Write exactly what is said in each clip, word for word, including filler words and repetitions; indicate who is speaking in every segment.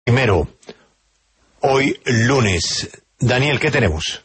Speaker 1: Primero, hoy lunes. Daniel, ¿qué tenemos?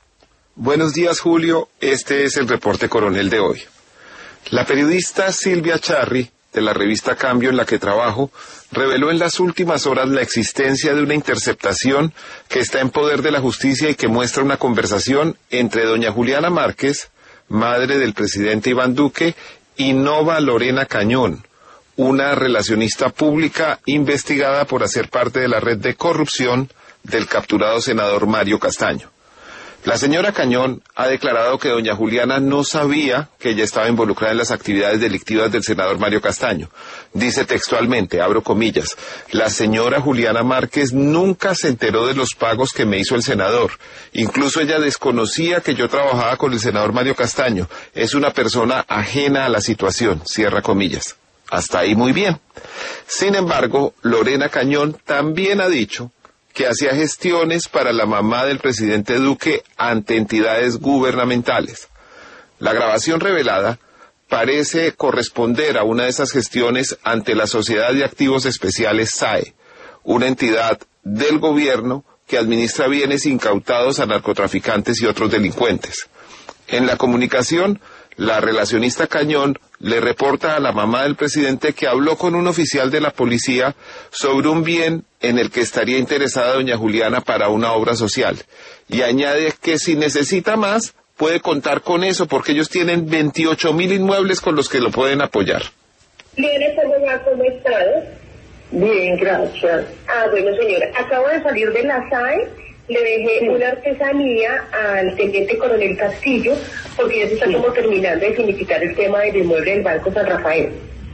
Speaker 2: Buenos días, Julio. Este es el reporte coronel de hoy. La periodista Silvia Charri, de la revista Cambio en la que trabajo, reveló en las últimas horas la existencia de una interceptación que está en poder de la justicia y que muestra una conversación entre doña Juliana Márquez, madre del presidente Iván Duque, y Nova Lorena Cañón, una relacionista pública investigada por hacer parte de la red de corrupción del capturado senador Mario Castaño. La señora Cañón ha declarado que doña Juliana no sabía que ella estaba involucrada en las actividades delictivas del senador Mario Castaño. Dice textualmente, abro comillas, la señora Juliana Márquez nunca se enteró de los pagos que me hizo el senador. Incluso ella desconocía que yo trabajaba con el senador Mario Castaño. Es una persona ajena a la situación, cierra comillas. Hasta ahí muy bien. Sin embargo, Lorena Cañón también ha dicho que hacía gestiones para la mamá del presidente Duque ante entidades gubernamentales. La grabación revelada parece corresponder a una de esas gestiones ante la Sociedad de Activos Especiales S A E, una entidad del gobierno que administra bienes incautados a narcotraficantes y otros delincuentes. En la comunicación, la relacionista Cañón le reporta a la mamá del presidente que habló con un oficial de la policía sobre un bien en el que estaría interesada doña Juliana para una obra social. Y añade que si necesita más, puede contar con eso, porque ellos tienen veintiocho mil inmuebles con los que lo pueden apoyar.
Speaker 3: Bien, señora, ¿cómo ha estado?
Speaker 4: Bien, gracias.
Speaker 3: Ah, bueno, señora, acabo de salir de la S A E. Le dejé sí. una artesanía al teniente coronel Castillo, porque ya se está sí. como terminando de finiquitar el tema del inmueble del Banco San Rafael.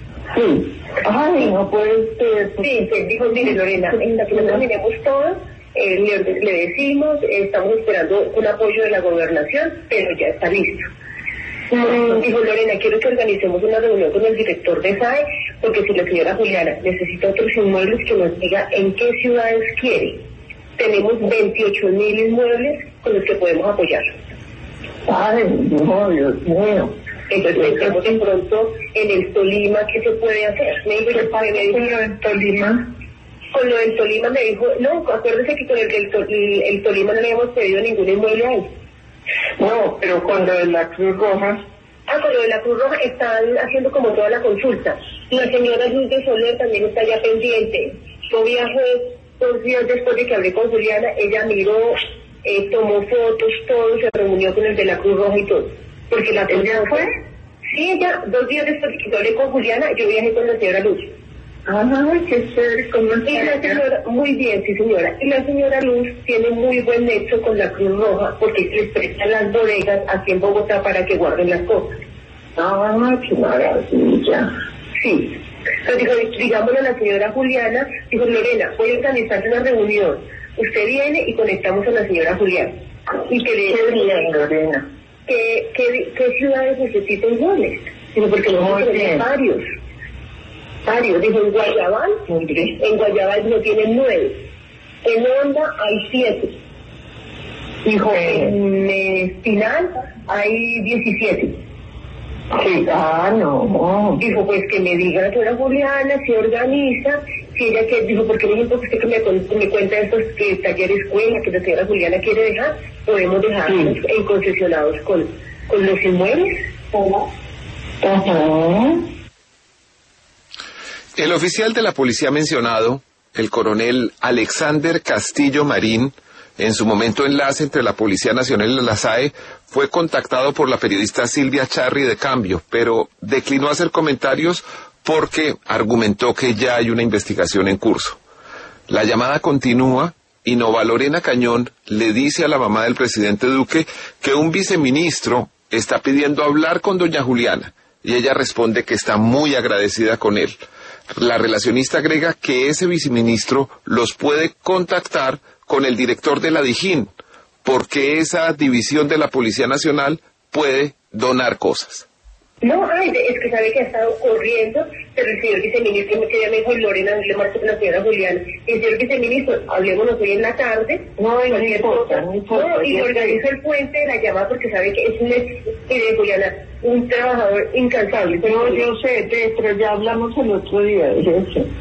Speaker 4: Sí. Ay, no puede ser.
Speaker 3: Sí, se dijo, mire Lorena, en la que no terminemos todo, eh, le, le decimos, eh, estamos esperando un apoyo de la gobernación, pero ya está listo. Mm. Dijo Lorena, quiero que organicemos una reunión con el director de S A E, porque si la señora Juliana necesita otros inmuebles, que nos diga en qué ciudades quiere. Tenemos veintiocho mil inmuebles con los que podemos apoyar.
Speaker 4: Ay, no, Dios mío.
Speaker 3: Entonces pensemos de pronto en el Tolima, ¿qué se puede hacer? Me dijo,
Speaker 4: ¿qué pasa con lo del Tolima?
Speaker 3: Con lo del Tolima me dijo, no, acuérdese que con el, el, el, el Tolima no le hemos pedido ningún inmueble a él.
Speaker 4: No, pero con lo de la Cruz Roja.
Speaker 3: Ah, con lo de la Cruz Roja están haciendo como toda la consulta. La señora Luz de Soler también está ya pendiente. Yo viajé dos días después de que hablé con Juliana, ella miró, eh, tomó fotos, todo, se reunió con el de la Cruz Roja y todo. Porque la
Speaker 4: ¿Ella fue?
Speaker 3: Sí, ella, dos días después de que yo hablé con Juliana, yo viajé con la señora Luz.
Speaker 4: Ajá, qué chévere, ¿cómo está?
Speaker 3: Y la señora, muy bien, sí señora. Y la señora Luz tiene muy buen nexo con la Cruz Roja, porque les prestan las bodegas aquí en Bogotá para que guarden las cosas.
Speaker 4: Ah, qué maravilla.
Speaker 3: Sí. Entonces dijo, digámosle a la señora Juliana, dijo Lorena, voy a organizar una reunión. Usted viene y conectamos a la señora Juliana. Y que le
Speaker 4: qué bien, Lorena.
Speaker 3: ¿Qué, qué, qué ciudades necesita inmuebles? Dijo, porque nosotros tenemos varios. Varios. Dijo, en Guayabal, en Guayabal no tienen nueve. En Honda hay siete. Dijo, en Espinal hay diecisiete.
Speaker 4: Sí, ah, no.
Speaker 3: Dijo, pues que me diga la señora Juliana, se organiza, si ella que, dijo, porque me dijo usted que me, me cuenta estos que taller escuela que la señora Juliana quiere dejar, podemos dejarlos sí. en concesionados con, con los inmuebles.
Speaker 4: Ajá.
Speaker 2: El oficial de la policía mencionado, el coronel Alexander Castillo Marín, en su momento enlace entre la Policía Nacional y la S A E, fue contactado por la periodista Silvia Charri de Cambio, pero declinó hacer comentarios porque argumentó que ya hay una investigación en curso. La llamada continúa y Nova Lorena Cañón le dice a la mamá del presidente Duque que un viceministro está pidiendo hablar con doña Juliana, y ella responde que está muy agradecida con él. La relacionista agrega que ese viceministro los puede contactar con el director de la Dijín, porque esa división de la Policía Nacional puede donar cosas.
Speaker 3: No, ay, es que sabe que ha estado corriendo, pero el señor viceministro me quería, me dijo, Lorena, le marco con la señora Juliana, y el señor viceministro, hablémonos hoy en la tarde,
Speaker 4: no, no importa, no importa,
Speaker 3: no, y organiza el puente de la llamada porque sabe que es un, y de Juliana, un trabajador incansable.
Speaker 4: No, yo sé, pero ya hablamos el otro día de eso.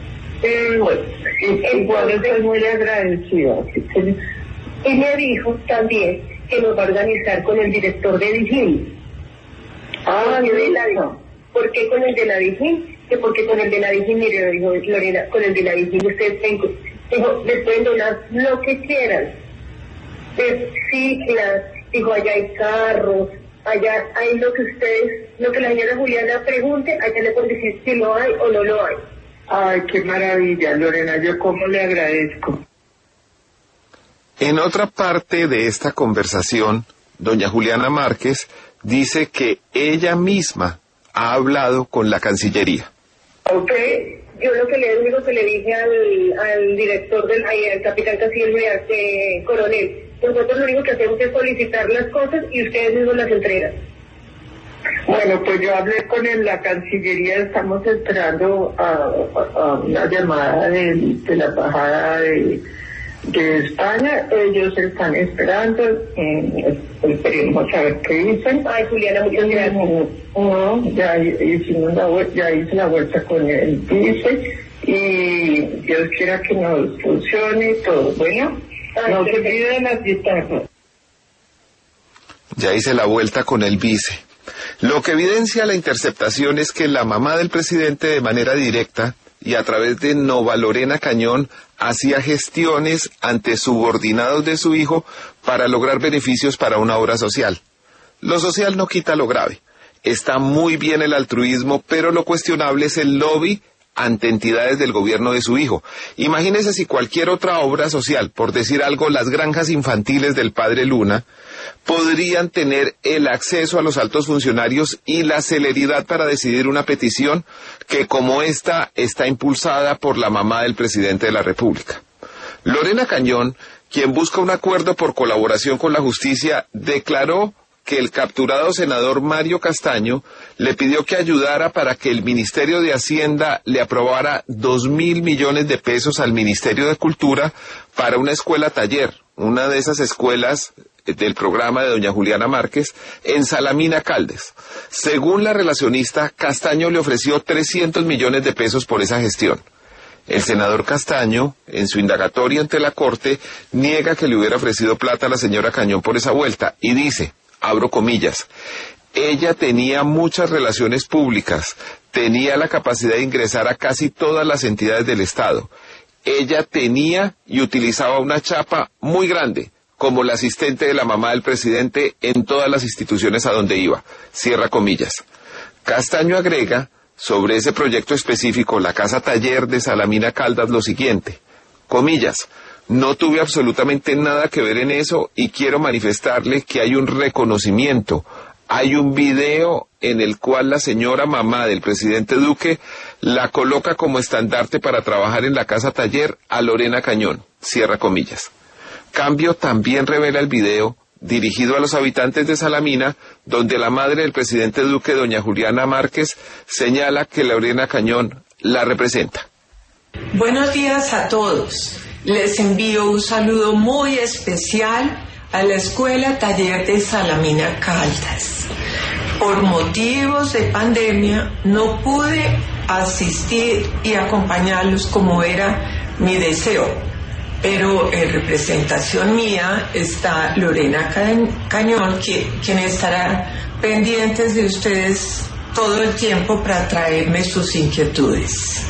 Speaker 3: Eh, bueno,
Speaker 4: igual estoy muy agradecida.
Speaker 3: Y me dijo también que nos va a organizar con el director de Dijín.
Speaker 4: Ah,
Speaker 3: ¿Por qué de la Dijín? ¿Por qué con el de la Dijín? Que porque con el de la Dijín, mire, dijo Lorena, con el de la Dijín ustedes tengo, dijo, les pueden donar lo que quieran. De ciclas, dijo, allá hay carros, allá hay lo que ustedes, lo que la señora Juliana pregunte, allá le pueden decir si lo hay o no lo hay.
Speaker 4: Ay, qué maravilla, Lorena, yo cómo le agradezco.
Speaker 2: En otra parte de esta conversación, doña Juliana Márquez dice que ella misma ha hablado con la Cancillería.
Speaker 3: Ok, yo lo que le único que le dije al, al director del al capitán Canciller de Coronel, nosotros lo único que hacemos es solicitar las cosas y ustedes mismos las entregan.
Speaker 4: Bueno, pues yo hablé con el, la Cancillería, estamos esperando a, a, a una llamada de, de la embajada de, de España, ellos están esperando, eh, esperemos a ver qué dicen.
Speaker 3: Ay, Juliana, muchas gracias.
Speaker 4: No, no, ya hicimos la vuelta, ya hice la vuelta con el vice y Dios quiera que nos funcione todo. Bueno,
Speaker 3: Ay,
Speaker 4: no se
Speaker 3: perfecto.
Speaker 4: olviden las guitarras.
Speaker 2: Ya hice la vuelta con el vice. Lo que evidencia la interceptación es que la mamá del presidente de manera directa y a través de Nova Lorena Cañón hacía gestiones ante subordinados de su hijo para lograr beneficios para una obra social. Lo social no quita lo grave. Está muy bien el altruismo, pero lo cuestionable es el lobby ante entidades del gobierno de su hijo. Imagínese si cualquier otra obra social, por decir algo, las granjas infantiles del padre Luna, podrían tener el acceso a los altos funcionarios y la celeridad para decidir una petición que, como esta, está impulsada por la mamá del presidente de la República. Lorena Cañón, quien busca un acuerdo por colaboración con la justicia, declaró que el capturado senador Mario Castaño le pidió que ayudara para que el Ministerio de Hacienda le aprobara dos mil millones de pesos al Ministerio de Cultura para una escuela taller, una de esas escuelas del programa de doña Juliana Márquez, en Salamina Caldas. Según la relacionista, Castaño le ofreció trescientos millones de pesos por esa gestión. El senador Castaño, en su indagatoria ante la Corte, niega que le hubiera ofrecido plata a la señora Cañón por esa vuelta y dice, abro comillas, ella tenía muchas relaciones públicas, tenía la capacidad de ingresar a casi todas las entidades del Estado. Ella tenía y utilizaba una chapa muy grande, como la asistente de la mamá del presidente en todas las instituciones a donde iba. Cierra comillas. Castaño agrega sobre ese proyecto específico, la Casa Taller de Salamina Caldas, lo siguiente, comillas, no tuve absolutamente nada que ver en eso y quiero manifestarle que hay un reconocimiento, hay un video en el cual la señora mamá del presidente Duque la coloca como estandarte para trabajar en la Casa Taller a Lorena Cañón, cierra comillas. Cambio también revela el video dirigido a los habitantes de Salamina, donde la madre del presidente Duque, doña Juliana Márquez, señala que Lorena Cañón la representa.
Speaker 5: Buenos días a todos. Les envío un saludo muy especial a la Escuela Taller de Salamina Caldas. Por motivos de pandemia no pude asistir y acompañarlos como era mi deseo, pero en representación mía está Lorena Cañón, que, quien estará pendientes de ustedes todo el tiempo para traerme sus inquietudes.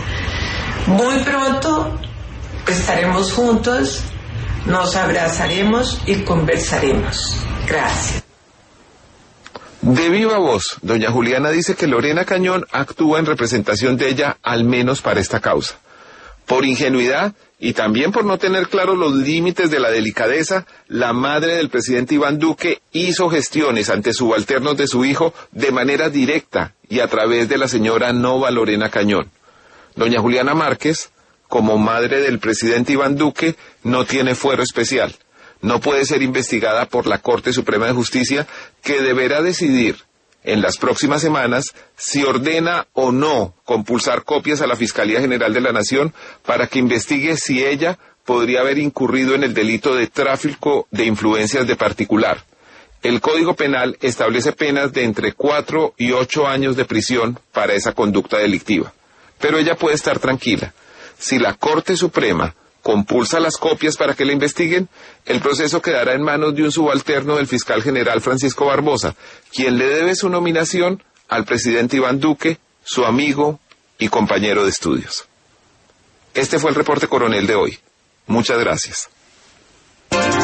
Speaker 5: Muy pronto estaremos juntos, nos abrazaremos y conversaremos. Gracias.
Speaker 2: De viva voz, doña Juliana dice que Lorena Cañón actúa en representación de ella, al menos para esta causa. Por ingenuidad y también por no tener claros los límites de la delicadeza, la madre del presidente Iván Duque hizo gestiones ante subalternos de su hijo de manera directa y a través de la señora Nova Lorena Cañón. Doña Juliana Márquez, como madre del presidente Iván Duque, no tiene fuero especial. No puede ser investigada por la Corte Suprema de Justicia, que deberá decidir en las próximas semanas si ordena o no compulsar copias a la Fiscalía General de la Nación para que investigue si ella podría haber incurrido en el delito de tráfico de influencias de particular. El Código Penal establece penas de entre cuatro y ocho años de prisión para esa conducta delictiva. Pero ella puede estar tranquila. si la Corte Suprema compulsa las copias para que la investiguen, el proceso quedará en manos de un subalterno del fiscal general Francisco Barbosa, quien le debe su nominación al presidente Iván Duque, su amigo y compañero de estudios. Este fue el reporte coronel de hoy. Muchas gracias.